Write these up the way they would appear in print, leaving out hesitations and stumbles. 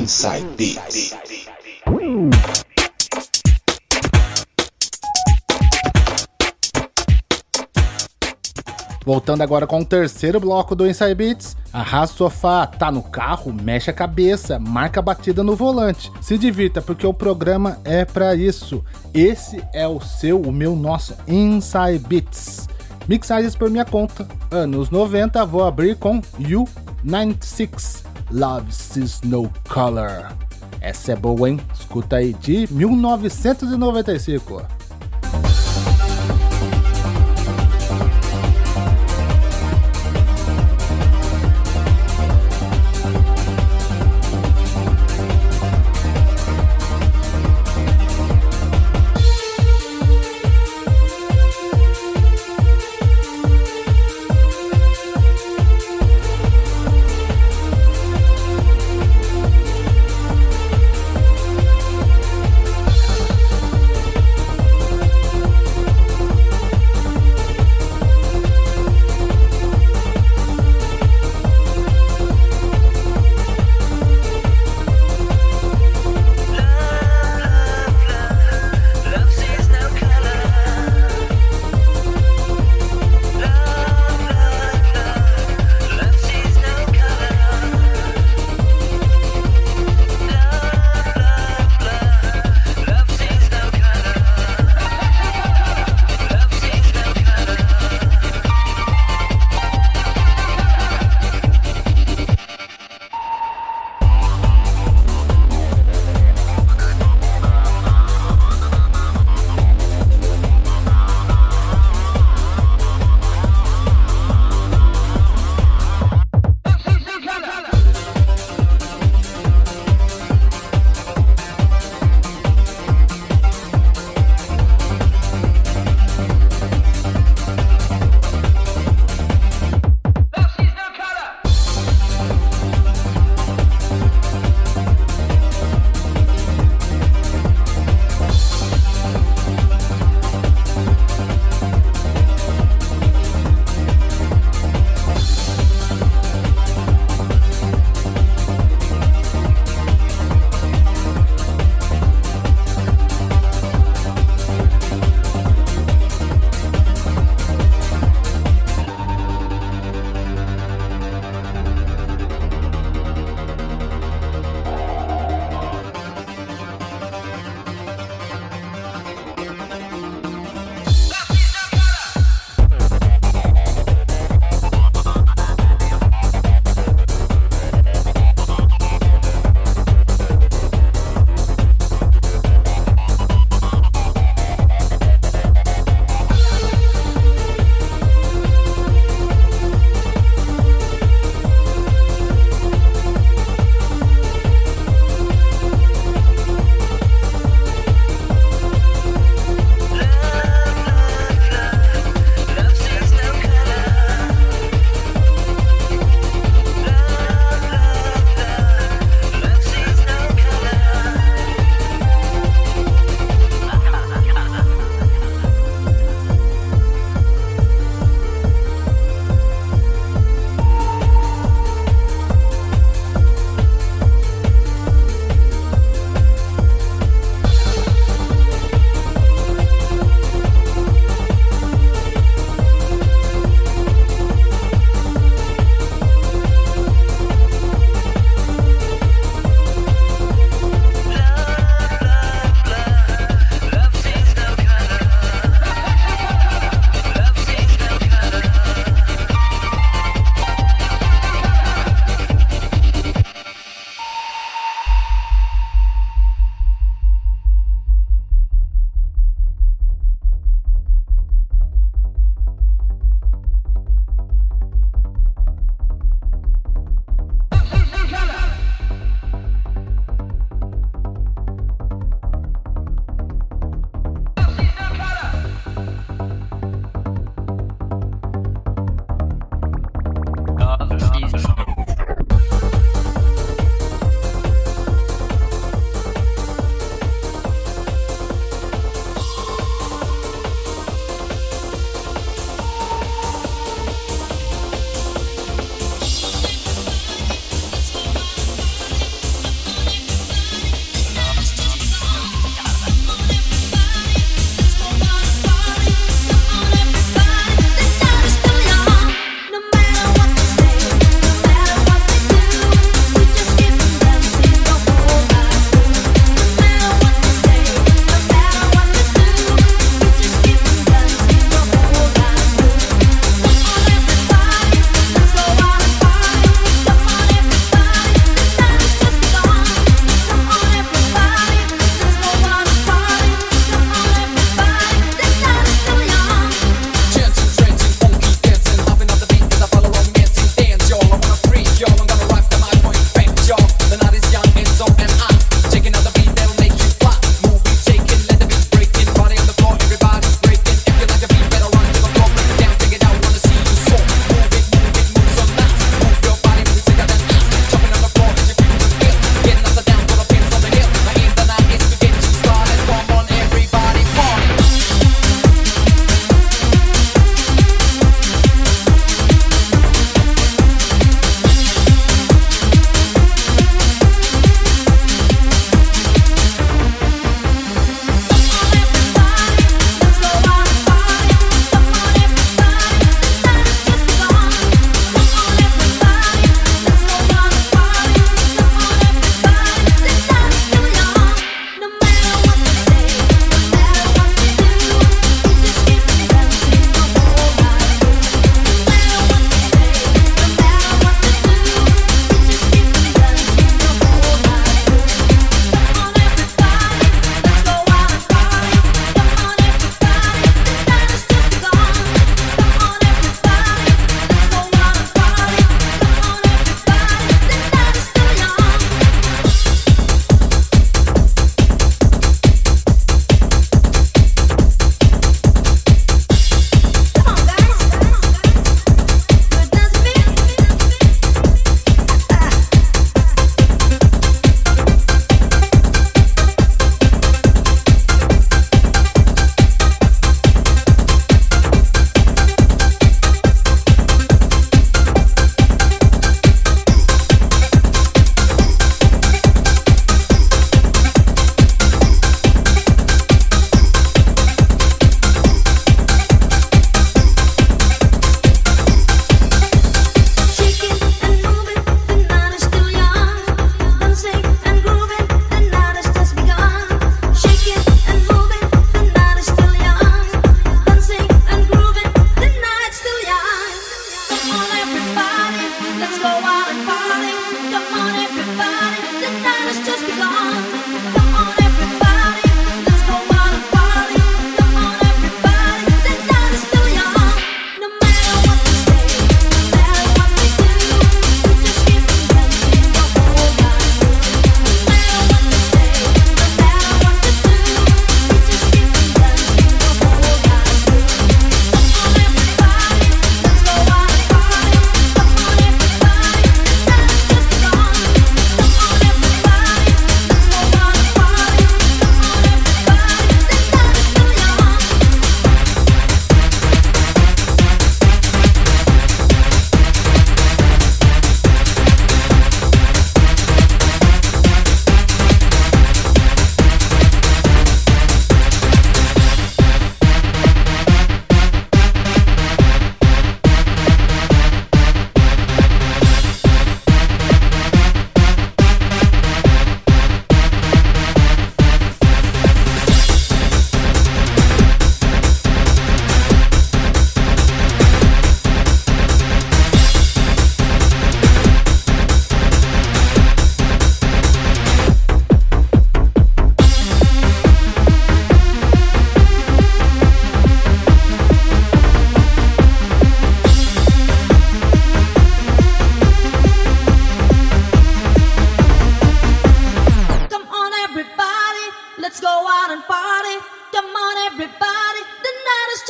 Inside Beats. Voltando agora com o terceiro bloco do Inside Beats. Arrasta o sofá, tá no carro, mexe a cabeça, marca a batida no volante. Se divirta, porque o programa é pra isso. Esse é o meu, nosso Inside Beats. Mixagens por minha conta. Anos 90, vou abrir com U96, Love Sees No Color. Essa é boa, hein? Escuta aí, de 1995.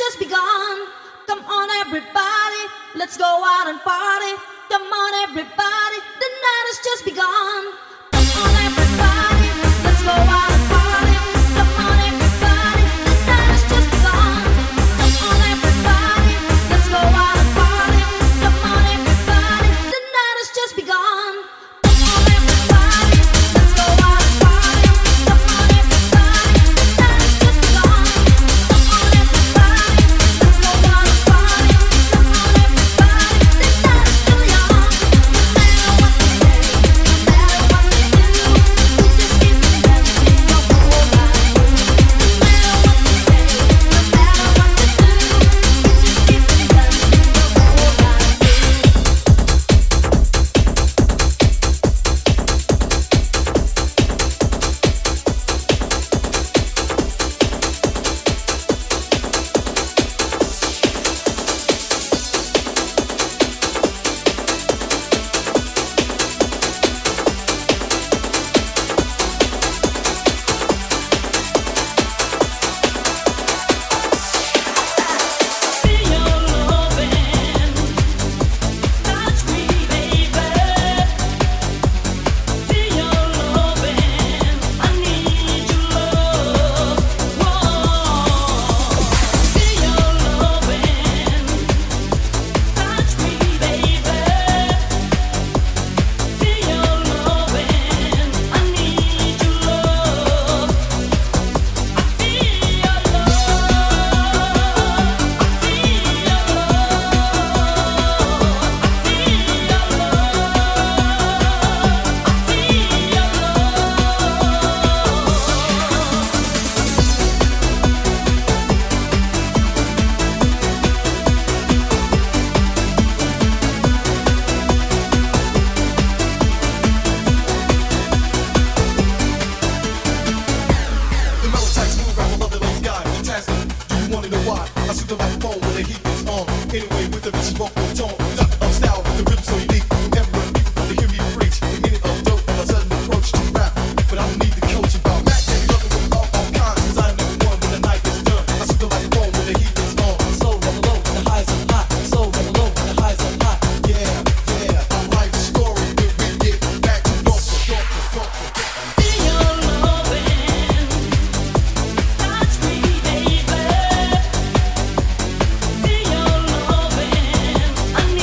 just begun. Come on, everybody, let's go out and party. Come on, everybody, the night has just begun. Come on, everybody, let's go out and party. Come on, everybody, the night has just begun. Come on, everybody, let's go out and party. Come on, everybody, the night has just begun. Come on, everybody, let's go out and party. Come on, everybody, the night has just begun. Come on, everybody, let's go out and party. Come on, everybody, the night is still young. No matter what they say, no matter what they do, we just keep dancing the whole night. No matter what they say, no matter what they do, we just keep dancing the whole night. Feel your loving, touch me, baby. Feel your loving, I need your love. Whoa. Feel your loving, touch me, baby. Feel your loving, I need your love. I feel your The mellow smooth rap, I love the late guy. Fantastic. Do you wanna know why? I see the microphone when the heat is on. Anyway, with the vicious vocal tone, duck of style with the rhythm so unique. Everyone people want to hear me preach. The minute of dope and a sudden approach to rap, but I don't need the coach about Mac. They be loving with all kinds, 'cause I know one when the night is done. I see the microphone when the heat is on. Slow down low, when the highs are hot. Slow down low, when the highs are hot. Yeah, yeah. I write the story when we get back to north. Feel your loving, touch me, baby. Feel your loving, I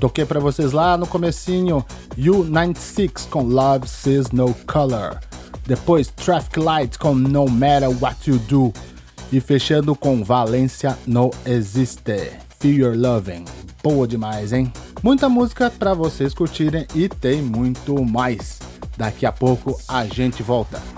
Toquei pra vocês lá no comecinho U96 com Love Sees No Color. Depois Traffic Lights com No Matter What You Do. E fechando com Valência No Existe, Feel Your Loving. Boa demais, hein? Muita música pra vocês curtirem e tem muito mais. Daqui a pouco a gente volta.